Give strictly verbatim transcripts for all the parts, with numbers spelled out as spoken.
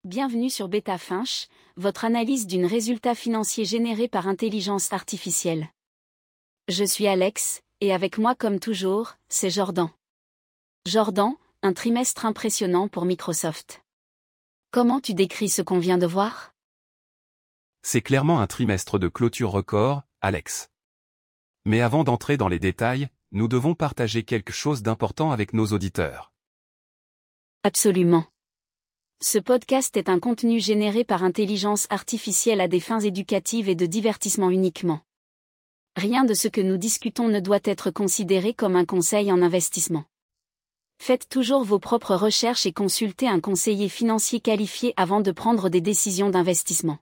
Bienvenue sur BetaFinch, votre analyse d'une résultat financier généré par intelligence artificielle. Je suis Alex, et avec moi comme toujours, c'est Jordan. Jordan, un trimestre impressionnant pour Microsoft. Comment tu décris ce qu'on vient de voir? C'est clairement un trimestre de clôture record, Alex. Mais avant d'entrer dans les détails, nous devons partager quelque chose d'important avec nos auditeurs. Absolument. Ce podcast est un contenu généré par intelligence artificielle à des fins éducatives et de divertissement uniquement. Rien de ce que nous discutons ne doit être considéré comme un conseil en investissement. Faites toujours vos propres recherches et consultez un conseiller financier qualifié avant de prendre des décisions d'investissement.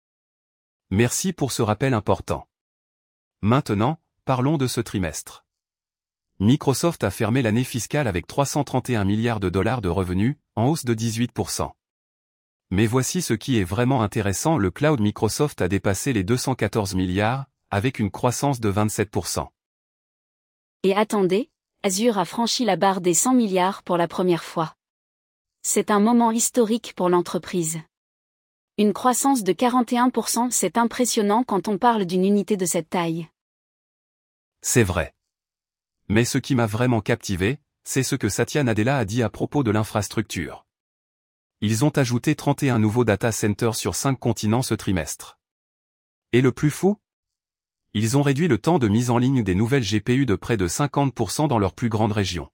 Merci pour ce rappel important. Maintenant, parlons de ce trimestre. Microsoft a fermé l'année fiscale avec trois cent trente et un milliards de dollars de revenus, en hausse de dix-huit pour cent. Mais voici ce qui est vraiment intéressant, le cloud Microsoft a dépassé les deux cent quatorze milliards, avec une croissance de vingt-sept pour cent. Et attendez, Azure a franchi la barre des cent milliards pour la première fois. C'est un moment historique pour l'entreprise. Une croissance de quarante et un pour cent, c'est impressionnant quand on parle d'une unité de cette taille. C'est vrai. Mais ce qui m'a vraiment captivé, c'est ce que Satya Nadella a dit à propos de l'infrastructure. Ils ont ajouté trente et un nouveaux data centers sur cinq continents ce trimestre. Et le plus fou? Ils ont réduit le temps de mise en ligne des nouvelles G P U de près de cinquante pour cent dans leurs plus grandes régions.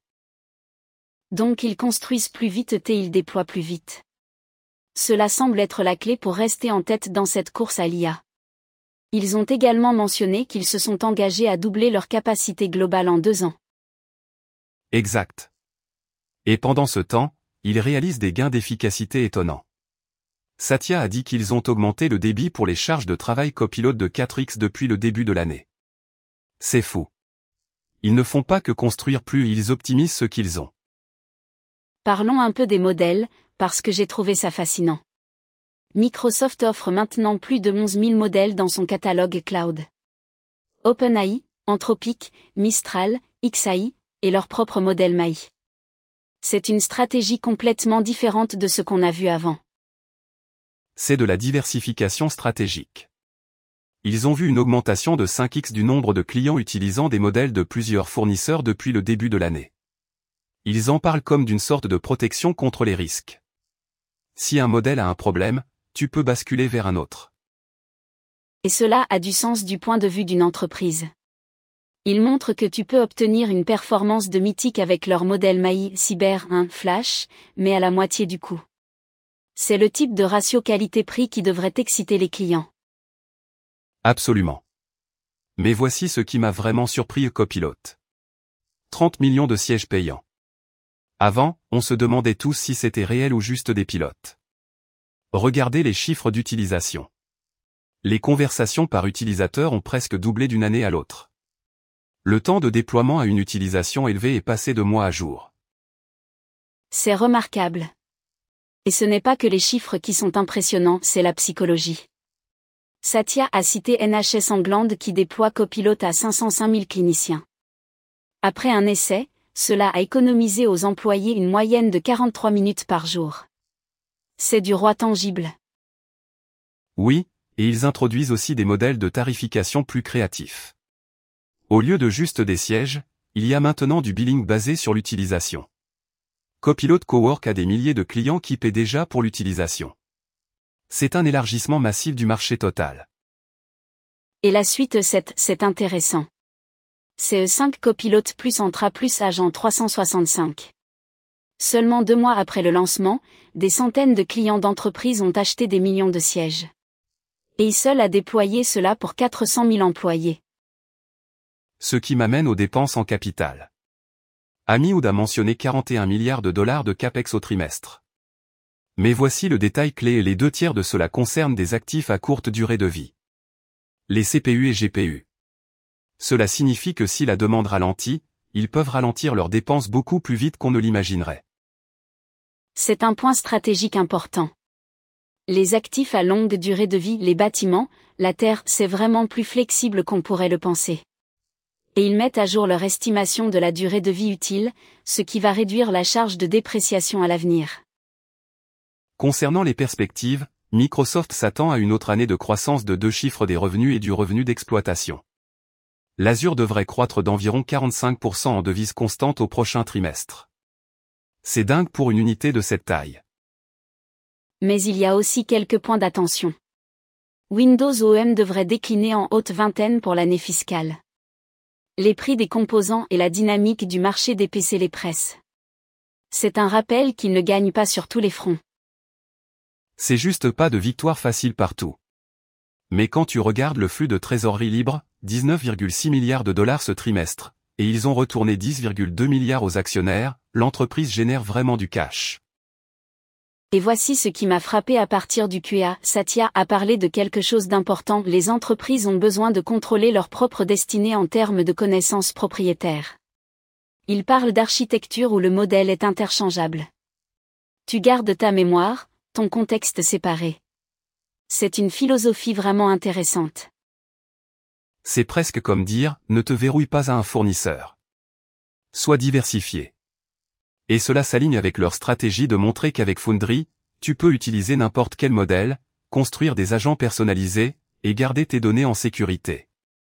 Donc ils construisent plus vite et ils déploient plus vite. Cela semble être la clé pour rester en tête dans cette course à l'I A. Ils ont également mentionné qu'ils se sont engagés à doubler leur capacité globale en deux ans. Exact. Et pendant ce temps, ils réalisent des gains d'efficacité étonnants. Satya a dit qu'ils ont augmenté le débit pour les charges de travail copilote de quatre x depuis le début de l'année. C'est fou. Ils ne font pas que construire plus, ils optimisent ce qu'ils ont. Parlons un peu des modèles, parce que j'ai trouvé ça fascinant. Microsoft offre maintenant plus de onze mille modèles dans son catalogue cloud. OpenAI, Anthropic, Mistral, X A I, et leur propre modèle M A I. C'est une stratégie complètement différente de ce qu'on a vu avant. C'est de la diversification stratégique. Ils ont vu une augmentation de cinq x du nombre de clients utilisant des modèles de plusieurs fournisseurs depuis le début de l'année. Ils en parlent comme d'une sorte de protection contre les risques. Si un modèle a un problème, tu peux basculer vers un autre. Et cela a du sens du point de vue d'une entreprise. Il montre que tu peux obtenir une performance de mythique avec leur modèle M A I Cyber un Flash, mais à la moitié du coût. C'est le type de ratio qualité-prix qui devrait exciter les clients. Absolument. Mais voici ce qui m'a vraiment surpris, Copilot. trente millions de sièges payants. Avant, on se demandait tous si c'était réel ou juste des pilotes. Regardez les chiffres d'utilisation. Les conversations par utilisateur ont presque doublé d'une année à l'autre. Le temps de déploiement à une utilisation élevée est passé de mois à jours. C'est remarquable. Et ce n'est pas que les chiffres qui sont impressionnants, c'est la psychologie. Satya a cité N H S England qui déploie Copilot à cinq cent cinq mille cliniciens. Après un essai, cela a économisé aux employés une moyenne de quarante-trois minutes par jour. C'est du roi tangible. Oui, et ils introduisent aussi des modèles de tarification plus créatifs. Au lieu de juste des sièges, il y a maintenant du billing basé sur l'utilisation. Copilot Cowork a des milliers de clients qui paient déjà pour l'utilisation. C'est un élargissement massif du marché total. Et la suite sept, c'est intéressant. C E cinq Copilot plus Entra plus Agent trois cent soixante-cinq. Seulement deux mois après le lancement, des centaines de clients d'entreprises ont acheté des millions de sièges. Et seul a déployé cela pour quatre cent mille employés. Ce qui m'amène aux dépenses en capital. Amihoud a mentionné quarante et un milliards de dollars de capex au trimestre. Mais voici le détail clé et les deux tiers de cela concernent des actifs à courte durée de vie. Les C P U et G P U. Cela signifie que si la demande ralentit, ils peuvent ralentir leurs dépenses beaucoup plus vite qu'on ne l'imaginerait. C'est un point stratégique important. Les actifs à longue durée de vie, les bâtiments, la terre, c'est vraiment plus flexible qu'on pourrait le penser. Et ils mettent à jour leur estimation de la durée de vie utile, ce qui va réduire la charge de dépréciation à l'avenir. Concernant les perspectives, Microsoft s'attend à une autre année de croissance de deux chiffres des revenus et du revenu d'exploitation. L'Azure devrait croître d'environ quarante-cinq pour cent en devise constante au prochain trimestre. C'est dingue pour une unité de cette taille. Mais il y a aussi quelques points d'attention. Windows O M devrait décliner en haute vingtaine pour l'année fiscale. Les prix des composants et la dynamique du marché des P C les pressent. C'est un rappel qu'ils ne gagnent pas sur tous les fronts. C'est juste pas de victoire facile partout. Mais quand tu regardes le flux de trésorerie libre, dix-neuf virgule six milliards de dollars ce trimestre, et ils ont retourné dix virgule deux milliards aux actionnaires, l'entreprise génère vraiment du cash. Et voici ce qui m'a frappé à partir du Q A. Satya a parlé de quelque chose d'important. Les entreprises ont besoin de contrôler leur propre destinée en termes de connaissances propriétaires. Il parle d'architecture où le modèle est interchangeable. Tu gardes ta mémoire, ton contexte séparé. C'est une philosophie vraiment intéressante. C'est presque comme dire, ne te verrouille pas à un fournisseur. Sois diversifié. Et cela s'aligne avec leur stratégie de montrer qu'avec Foundry, tu peux utiliser n'importe quel modèle, construire des agents personnalisés, et garder tes données en sécurité.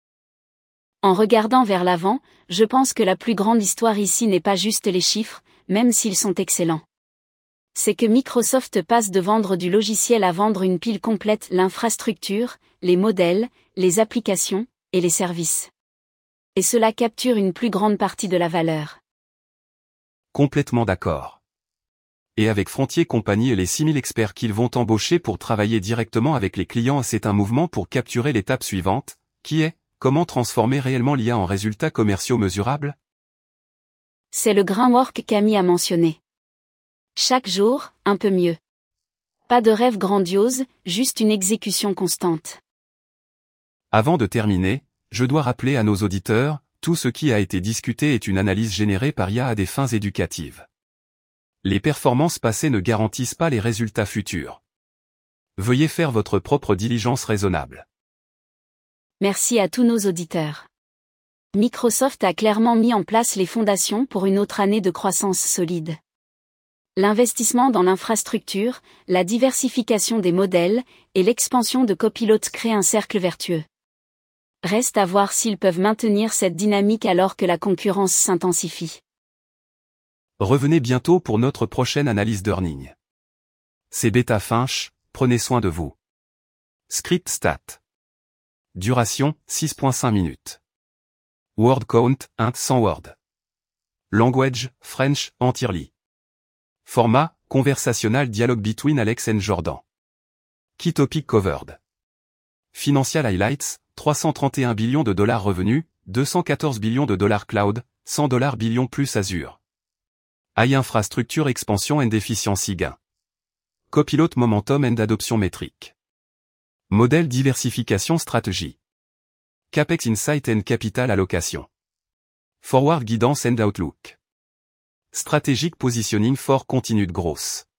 En regardant vers l'avant, je pense que la plus grande histoire ici n'est pas juste les chiffres, même s'ils sont excellents. C'est que Microsoft passe de vendre du logiciel à vendre une pile complète, l'infrastructure, les modèles, les applications, et les services. Et cela capture une plus grande partie de la valeur. Complètement d'accord. Et avec Frontier Company et les six mille experts qu'ils vont embaucher pour travailler directement avec les clients, c'est un mouvement pour capturer l'étape suivante, qui est, comment transformer réellement l'I A en résultats commerciaux mesurables? C'est le grain-work qu'Ami a mentionné. Chaque jour, un peu mieux. Pas de rêve grandiose, juste une exécution constante. Avant de terminer, je dois rappeler à nos auditeurs, tout ce qui a été discuté est une analyse générée par I A à des fins éducatives. Les performances passées ne garantissent pas les résultats futurs. Veuillez faire votre propre diligence raisonnable. Merci à tous nos auditeurs. Microsoft a clairement mis en place les fondations pour une autre année de croissance solide. L'investissement dans l'infrastructure, la diversification des modèles, et l'expansion de Copilot créent un cercle vertueux. Reste à voir s'ils peuvent maintenir cette dynamique alors que la concurrence s'intensifie. Revenez bientôt pour notre prochaine analyse d'earnings. C'est Beta Finch, prenez soin de vous. Script stat. Duration, six virgule cinq minutes. Word count, int cent words. Language, French, entirely. Format, conversational dialogue between Alex and Jordan. Key topic covered. Financial highlights, trois cent trente et un billions de dollars revenus, deux cent quatorze billions de dollars cloud, cent dollars billions plus Azure. I A infrastructure expansion and efficiency gain. Copilot momentum and adoption métrique. Modèle diversification stratégie. Capex insight and capital allocation. Forward guidance and outlook. Strategic positioning for continued growth.